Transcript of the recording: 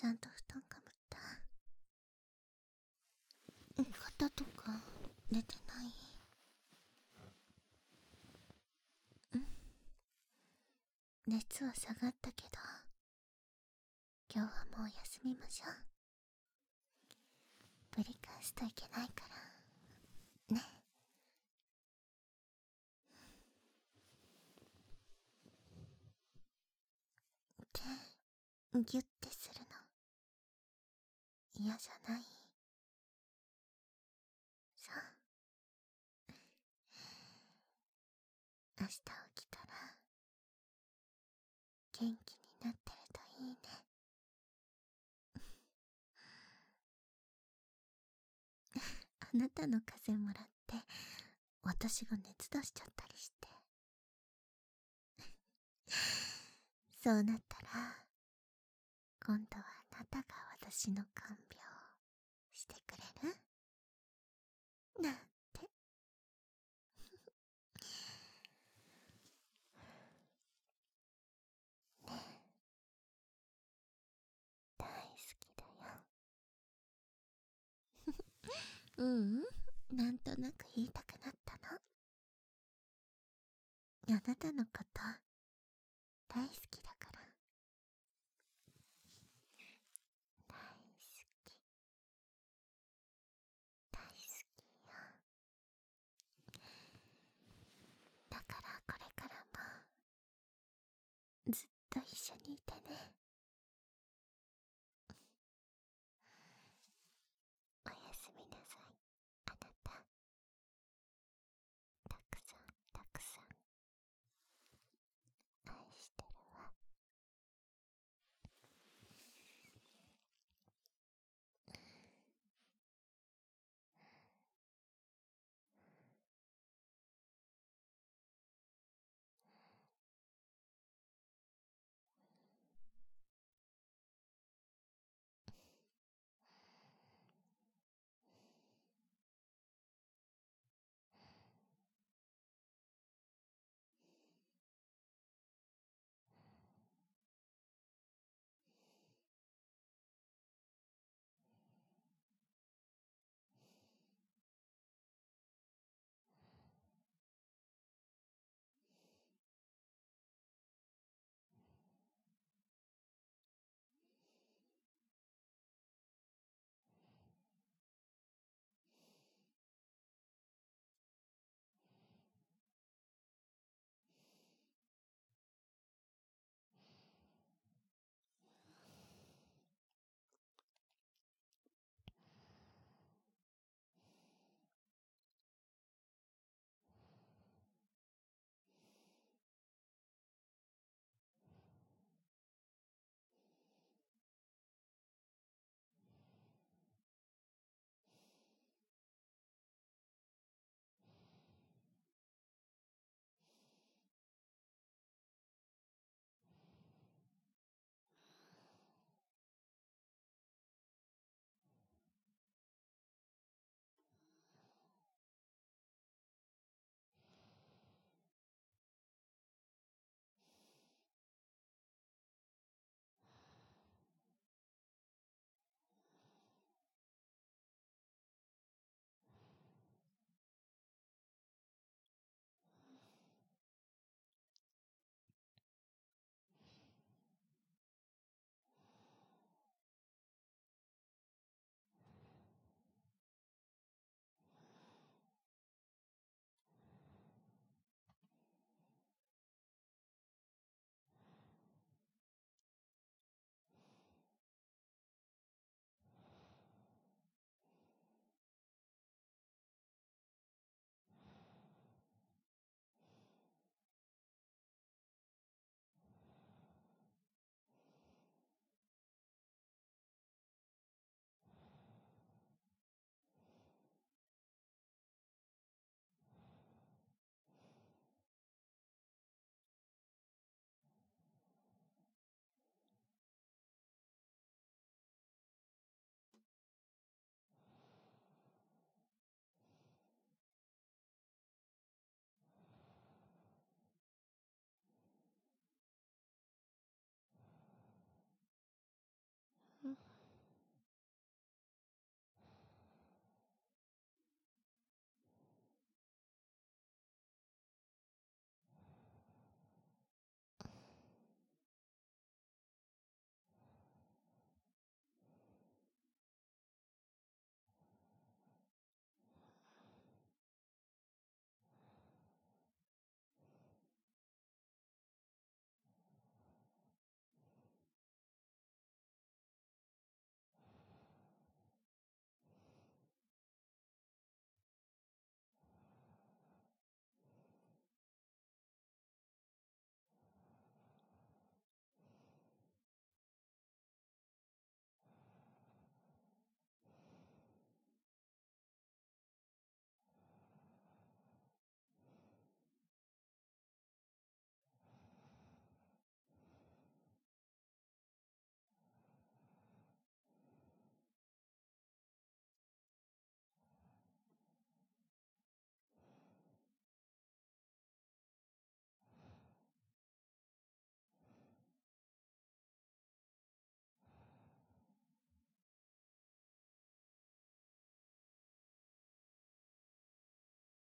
ちゃんと布団かぶった？肩とか出てない？熱は下がったけど、今日はもう休みましょう。ぶり返すといけないからね。手ギュッてするの嫌じゃない？さあ、明日起きたら元気になってるといいね。あなたの風邪もらって私が熱出しちゃったりして。そうなったら今度はあなたが私の看病してくれる？なんて。ねえ、大好きだよ。なんとなく言いたくなったの。あなたのこと大好きだか